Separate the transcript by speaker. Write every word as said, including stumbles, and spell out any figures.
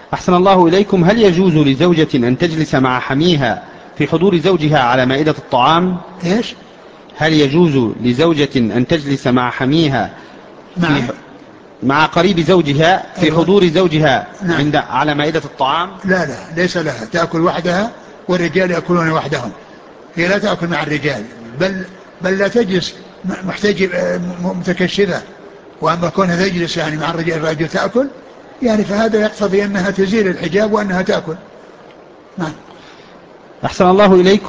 Speaker 1: أحسن الله إليكم. هل يجوز لزوجة أن تجلس مع حميها في حضور زوجها على مائدة الطعام؟
Speaker 2: إيش؟
Speaker 1: هل يجوز لزوجة أن تجلس مع حميها
Speaker 2: مع
Speaker 1: في مع قريب زوجها في
Speaker 2: أيوة.
Speaker 1: حضور زوجها
Speaker 2: نعم.
Speaker 1: عند على مائدة الطعام؟
Speaker 2: لا لا، ليس لها، تأكل وحدها والرجال يأكلون وحدهم، هي لا تأكل مع الرجال، بل بل لا تجلس محتجب متكشفة، وأما كونها تجلس يعني مع الرجال الرجل تأكل، يعني فهذا يقتضي أنها تزيل الحجاب وأنها تأكل. نعم.
Speaker 1: أحسن الله إليكم.